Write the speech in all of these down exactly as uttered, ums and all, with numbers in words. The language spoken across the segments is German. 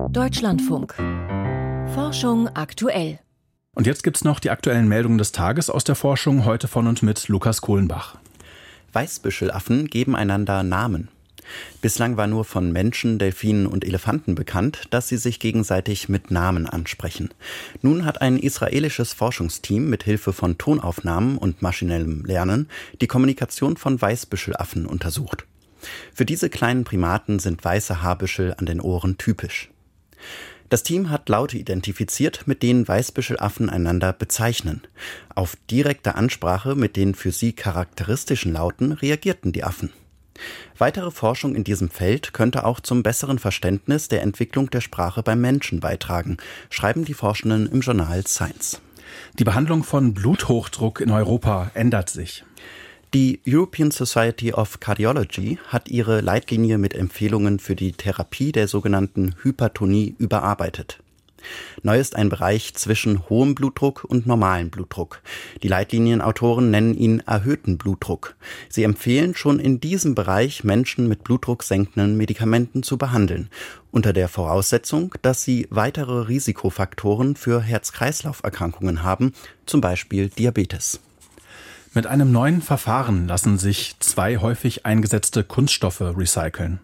Deutschlandfunk. Forschung aktuell. Und jetzt gibt's noch die aktuellen Meldungen des Tages aus der Forschung, heute von und mit Lukas Kohlenbach. Weißbüschelaffen geben einander Namen. Bislang war nur von Menschen, Delfinen und Elefanten bekannt, dass sie sich gegenseitig mit Namen ansprechen. Nun hat ein israelisches Forschungsteam mit Hilfe von Tonaufnahmen und maschinellem Lernen die Kommunikation von Weißbüschelaffen untersucht. Für diese kleinen Primaten sind weiße Haarbüschel an den Ohren typisch. Das Team hat Laute identifiziert, mit denen Weißbüschelaffen einander bezeichnen. Auf direkte Ansprache mit den für sie charakteristischen Lauten reagierten die Affen. Weitere Forschung in diesem Feld könnte auch zum besseren Verständnis der Entwicklung der Sprache beim Menschen beitragen, schreiben die Forschenden im Journal Science. Die Behandlung von Bluthochdruck in Europa ändert sich. Die European Society of Cardiology hat ihre Leitlinie mit Empfehlungen für die Therapie der sogenannten Hypertonie überarbeitet. Neu ist ein Bereich zwischen hohem Blutdruck und normalem Blutdruck. Die Leitlinienautoren nennen ihn erhöhten Blutdruck. Sie empfehlen schon in diesem Bereich Menschen mit blutdrucksenkenden Medikamenten zu behandeln, unter der Voraussetzung, dass sie weitere Risikofaktoren für Herz-Kreislauf-Erkrankungen haben, zum Beispiel Diabetes. Mit einem neuen Verfahren lassen sich zwei häufig eingesetzte Kunststoffe recyceln.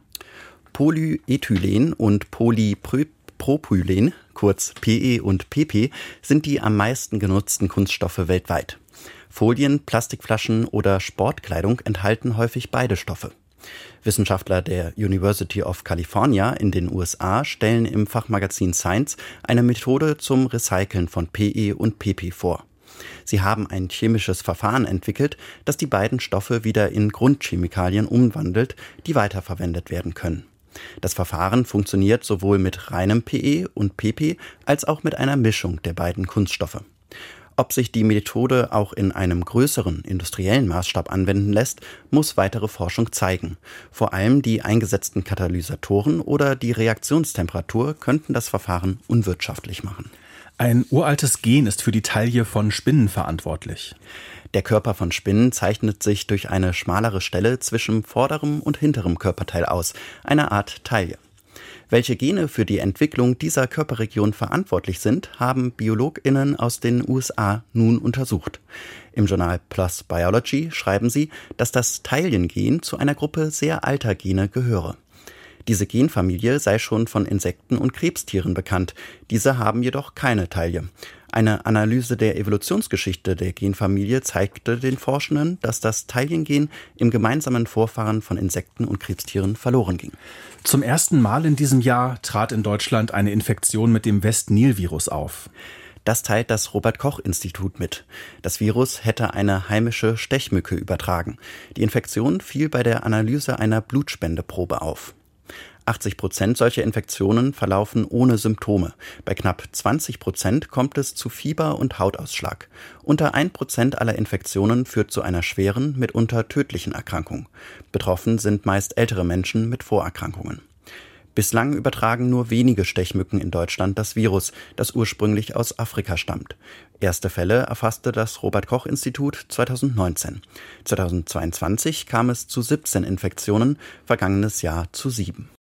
Polyethylen und Polypropylen, kurz P E und P P, sind die am meisten genutzten Kunststoffe weltweit. Folien, Plastikflaschen oder Sportkleidung enthalten häufig beide Stoffe. Wissenschaftler der University of California in den U S A stellen im Fachmagazin Science eine Methode zum Recyceln von P E und P P vor. Sie haben ein chemisches Verfahren entwickelt, das die beiden Stoffe wieder in Grundchemikalien umwandelt, die weiterverwendet werden können. Das Verfahren funktioniert sowohl mit reinem P E und P P als auch mit einer Mischung der beiden Kunststoffe. Ob sich die Methode auch in einem größeren industriellen Maßstab anwenden lässt, muss weitere Forschung zeigen. Vor allem die eingesetzten Katalysatoren oder die Reaktionstemperatur könnten das Verfahren unwirtschaftlich machen. Ein uraltes Gen ist für die Taille von Spinnen verantwortlich. Der Körper von Spinnen zeichnet sich durch eine schmalere Stelle zwischen vorderem und hinterem Körperteil aus, eine Art Taille. Welche Gene für die Entwicklung dieser Körperregion verantwortlich sind, haben BiologInnen aus den U S A nun untersucht. Im Journal PLOS Biology schreiben sie, dass das Taillengen zu einer Gruppe sehr alter Gene gehöre. Diese Genfamilie sei schon von Insekten und Krebstieren bekannt. Diese haben jedoch keine Taille. Eine Analyse der Evolutionsgeschichte der Genfamilie zeigte den Forschenden, dass das Taillengen im gemeinsamen Vorfahren von Insekten und Krebstieren verloren ging. Zum ersten Mal in diesem Jahr trat in Deutschland eine Infektion mit dem West-Nil-Virus auf. Das teilt das Robert-Koch-Institut mit. Das Virus hätte eine heimische Stechmücke übertragen. Die Infektion fiel bei der Analyse einer Blutspendeprobe auf. achtzig Prozent solcher Infektionen verlaufen ohne Symptome. Bei knapp zwanzig Prozent kommt es zu Fieber und Hautausschlag. Unter ein Prozent aller Infektionen führt zu einer schweren, mitunter tödlichen Erkrankung. Betroffen sind meist ältere Menschen mit Vorerkrankungen. Bislang übertragen nur wenige Stechmücken in Deutschland das Virus, das ursprünglich aus Afrika stammt. Erste Fälle erfasste das Robert-Koch-Institut zweitausendneunzehn. zweitausendzweiundzwanzig kam es zu siebzehn Infektionen, vergangenes Jahr zu sieben.